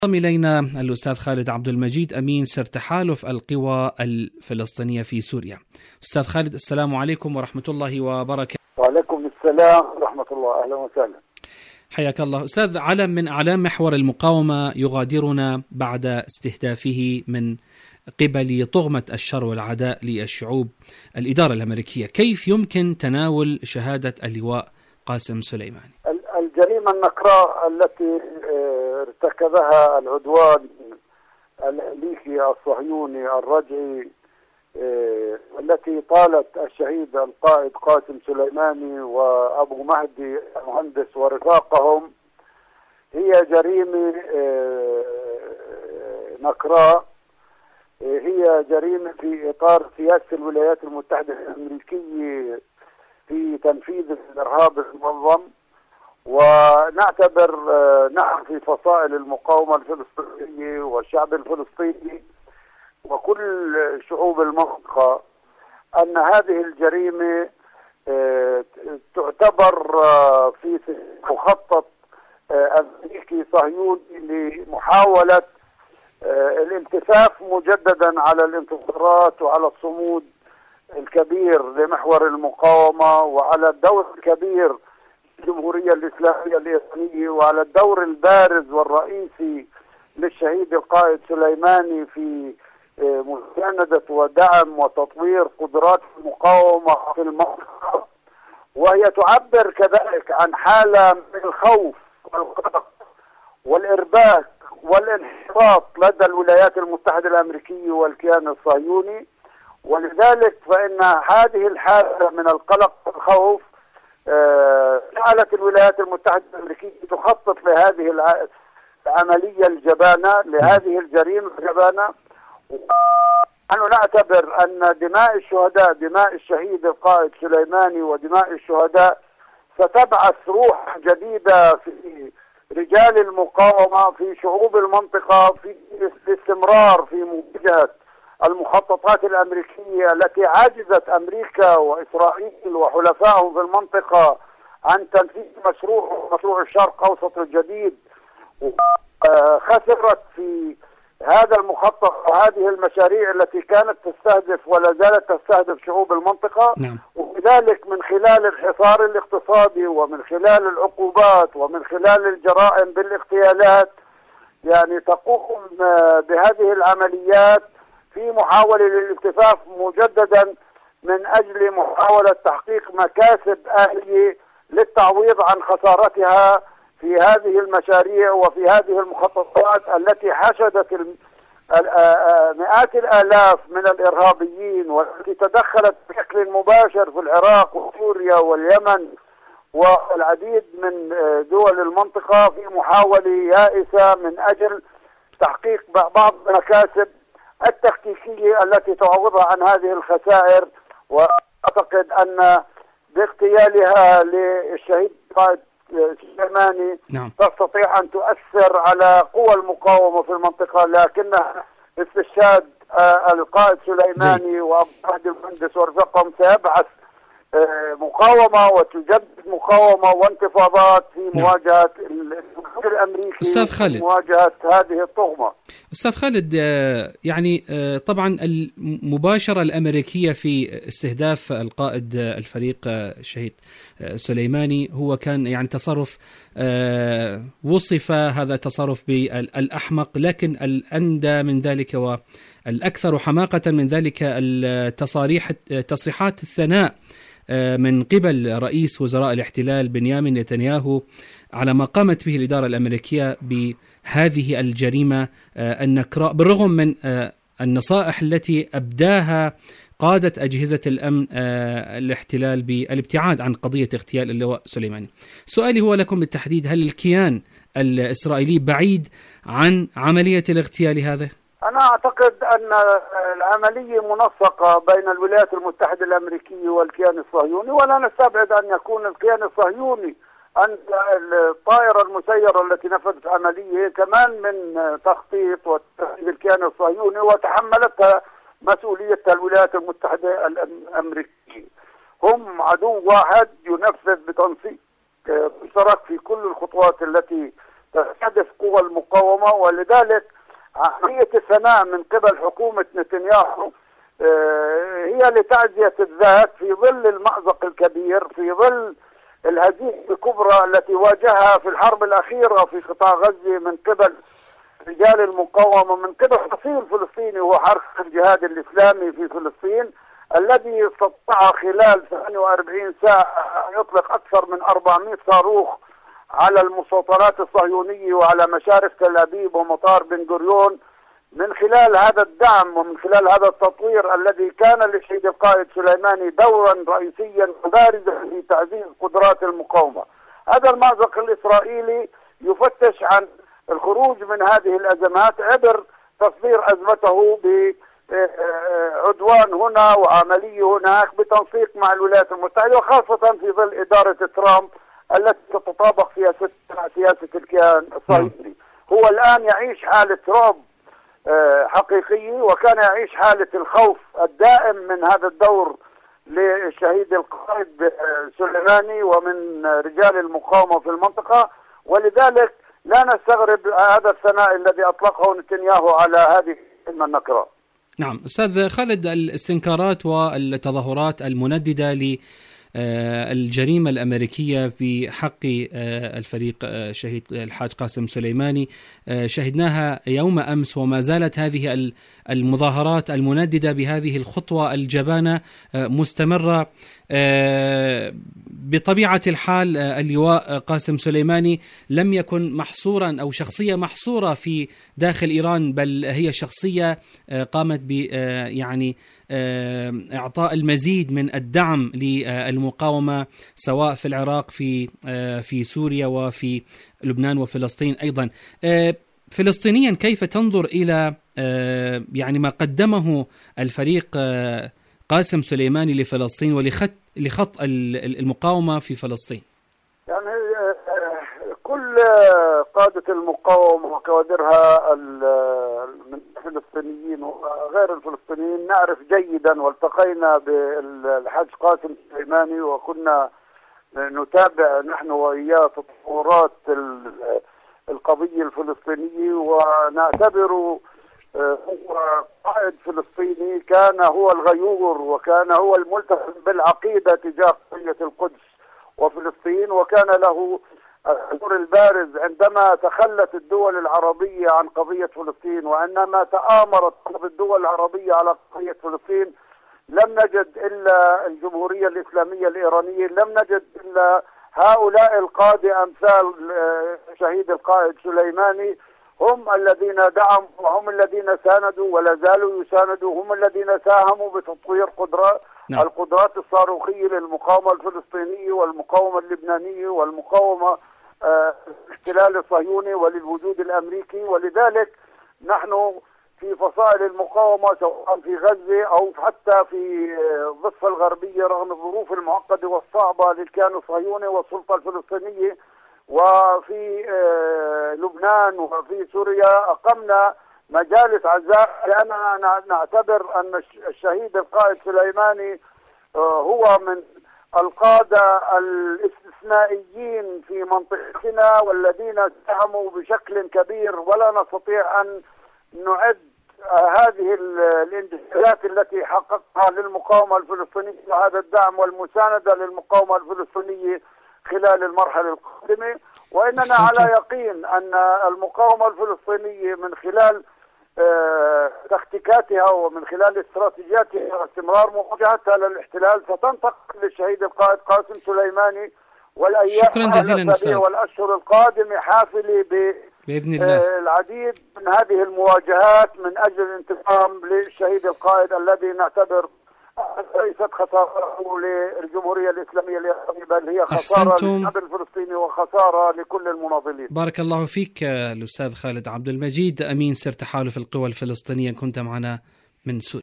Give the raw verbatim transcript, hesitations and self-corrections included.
انضم إلينا الأستاذ خالد عبد المجيد أمين سر تحالف القوى الفلسطينية في سوريا. أستاذ خالد، السلام عليكم ورحمة الله وبركاته. وعليكم السلام ورحمة الله، أهلا وسهلا. حياك الله. أستاذ، علم من أعلام محور المقاومة يغادرنا بعد استهدافه من قبل طغمة الشر والعداء للشعوب الإدارة الأمريكية، كيف يمكن تناول شهادة اللواء قاسم سليماني؟ الجريمة النكراء التي ارتكبها العدوان الأمريكي الصهيوني الرجعي، التي طالت الشهيد القائد قاسم سليماني وأبو مهدي المهندس ورفاقهم، هي جريمة نكراء، هي جريمة في إطار سياسة الولايات المتحدة الأمريكية في تنفيذ الإرهاب المنظم. ونعتبر نحن في فصائل المقاومة الفلسطينية والشعب الفلسطيني وكل شعوب المنطقة أن هذه الجريمة تعتبر في مخطط أمريكي صهيوني لمحاولة الالتفاف مجددا على الانتصارات وعلى الصمود الكبير لمحور المقاومة وعلى الدور الكبير الجمهورية الإسلامية الإيرانية وعلى الدور البارز والرئيسي للشهيد القائد سليماني في مساندة ودعم وتطوير قدرات المقاومة في المنطقة. وهي تعبر كذلك عن حالة من الخوف والقلق والإرباك والانحطاط لدى الولايات المتحدة الأمريكية والكيان الصهيوني. ولذلك فإن هذه الحالة من القلق والخوف جعلت الولايات المتحدة الأمريكية تخطط لهذه العملية الجبانة، لهذه الجريمة الجبانة. ونحن نعتبر أن دماء الشهداء، دماء الشهيد القائد سليماني ودماء الشهداء ستبعث روح جديدة في رجال المقاومة في شعوب المنطقة في الاستمرار في مواجهة المخططات الأمريكية التي عجزت أمريكا وإسرائيل وحلفائهم في المنطقة عن تنفيذ مشروع مشروع الشرق أوسط الجديد. خسرت في هذا المخطط وهذه المشاريع التي كانت تستهدف ولا زالت تستهدف شعوب المنطقة. نعم. وبذلك من خلال الحصار الاقتصادي ومن خلال العقوبات ومن خلال الجرائم بالاغتيالات يعني تقوم بهذه العمليات في محاولة للالتفاف مجددا من أجل محاولة تحقيق مكاسب آلية للتعويض عن خسارتها في هذه المشاريع وفي هذه المخططات التي حشدت مئات الآلاف من الإرهابيين والتي تدخلت بشكل مباشر في العراق وسوريا واليمن والعديد من دول المنطقة في محاولة يائسة من أجل تحقيق بعض المكاسب التكتيكية التي تعوضها عن هذه الخسائر. وأعتقد أن باغتيالها للشهيد قائد سليماني نعم. تستطيع أن تؤثر على قوى المقاومة في المنطقة، لكنها استشهاد القائد سليماني وأبو مهدي المهندس ورفقهم سيبعث مقاومة وتجدد مقاومة وانتفاضات في مواجهة الجمهور الأمريكي أستاذ خالد، في مواجهة هذه الطغمة. أستاذ خالد، يعني طبعا المباشرة الأمريكية في استهداف القائد الفريق الشهيد سليماني هو كان يعني تصرف وصف هذا التصرف بالأحمق، لكن الأندى من ذلك والأكثر حماقة من ذلك التصاريح تصريحات الثناء من قبل رئيس وزراء الاحتلال بنيامين نتنياهو على ما قامت به الإدارة الأمريكية بهذه الجريمة النكراء، بالرغم من النصائح التي أبداها قادة أجهزة الأمن الاحتلال بالابتعاد عن قضية اغتيال اللواء سليماني. سؤالي هو لكم بالتحديد، هل الكيان الإسرائيلي بعيد عن عملية الاغتيال هذا؟ أنا أعتقد أن العملية منسقة بين الولايات المتحدة الأمريكية والكيان الصهيوني، ولا نستبعد أن يكون الكيان الصهيوني أن الطائرة المسيرة التي نفذت عملية كمان من تخطيط وتنفيذ الكيان الصهيوني وتحملتها مسؤوليتها الولايات المتحدة الأمريكية. هم عدو واحد ينفذ بتنسيق مشترك في كل الخطوات التي تستهدف قوى المقاومة. ولذلك عملية الثناء من قبل حكومة نتنياهو هي لتعزية الذات في ظل المأزق الكبير، في ظل الهزيمة الكبرى التي واجهها في الحرب الأخيرة في قطاع غزة من قبل رجال المقاومة، من قبل فصيل فلسطيني هو حركة الجهاد الإسلامي في فلسطين، الذي استطاع خلال ثمانية وأربعين ساعة أن يطلق أكثر من أربعمائة صاروخ على المستوطنات الصهيونية وعلى مشارف تل أبيب ومطار بن غوريون. من خلال هذا الدعم ومن خلال هذا التطوير الذي كان للشهيد القائد سليماني دورا رئيسيا بارزا في تعزيز قدرات المقاومة. هذا المأزق الإسرائيلي يفتش عن الخروج من هذه الأزمات عبر تصدير أزمته بعدوان هنا وعملية هناك بتنسيق مع الولايات المتحدة، وخاصة في ظل إدارة ترامب التي تتطابق سياسة سياسة الكيان الصهيوني. هو الآن يعيش حالة رعب حقيقي، وكان يعيش حالة الخوف الدائم من هذا الدور للشهيد القائد سليماني ومن رجال المقاومة في المنطقة. ولذلك لا نستغرب هذا الثناء الذي أطلقه نتنياهو على هذه النكرة. نعم أستاذ خالد، الاستنكارات والتظاهرات المنددة ل الجريمة الأمريكية في حق الفريق شهيد الحاج قاسم سليماني شهدناها يوم أمس، وما زالت هذه المظاهرات المنددة بهذه الخطوة الجبانة مستمرة. بطبيعة الحال اللواء قاسم سليماني لم يكن محصورا أو شخصية محصورة في داخل إيران، بل هي شخصية قامت ب يعني إعطاء المزيد من الدعم للمقاومة سواء في العراق في في سوريا وفي لبنان وفلسطين أيضا. فلسطينيا كيف تنظر إلى يعني ما قدمه الفريق قاسم سليماني لفلسطين ولخط لخط المقاومة في فلسطين؟ يعني كل قادة المقاومة وكوادرها من الفلسطينيين وغير الفلسطينيين نعرف جيدا، والتقينا بالحاج قاسم سليماني وكنا نتابع نحن وإياه تطورات القضية الفلسطينية، ونعتبر هو قائد فلسطيني كان هو الغيور وكان هو الملتزم بالعقيدة تجاه قضية القدس وفلسطين، وكان له الدور البارز عندما تخلت الدول العربية عن قضية فلسطين، وعندما تآمرت الدول العربية على قضية فلسطين لم نجد إلا الجمهورية الإسلامية الإيرانية، لم نجد إلا هؤلاء القادة أمثال شهيد القائد سليماني هم الذين دعموا وهم الذين ساندوا ولا زالوا يساندوا، هم الذين ساهموا بتطوير قدرات نعم. القدرات الصاروخية للمقاومة الفلسطينية والمقاومة اللبنانية والمقاومة آه الاحتلال الصهيوني وللوجود الأمريكي. ولذلك نحن في فصائل المقاومة سواء في غزة أو حتى في الضفة الغربية رغم الظروف المعقدة والصعبة للكيان الصهيوني والسلطة الفلسطينية، وفي لبنان وفي سوريا أقمنا مجالس عزاء، لأننا نعتبر أن الشهيد القائد سليماني هو من القادة الاستثنائيين في منطقتنا والذين ساهموا بشكل كبير، ولا نستطيع أن نعد هذه الانجازات التي حققها للمقاومة الفلسطينية وهذا الدعم والمساندة للمقاومة الفلسطينية خلال المرحلة القادمة. وإننا على يقين أن المقاومة الفلسطينية من خلال تكتيكاتها ومن خلال استراتيجياتها واستمرار مواجهتها للاحتلال ستنتقل للشهيد القائد قاسم سليماني، والأيام والأشهر القادمة حافلة بإذن الله العديد من هذه المواجهات من أجل الانتقام للشهيد القائد الذي نعتبر ليست خسارة للجمهورية الإسلامية الإيرانية بل هي خسارة للشعب الفلسطيني وخسارة لكل المناضلين. بارك الله فيك الأستاذ خالد عبد المجيد، أمين سر تحالف القوى الفلسطينية، كنت معنا من سوريا.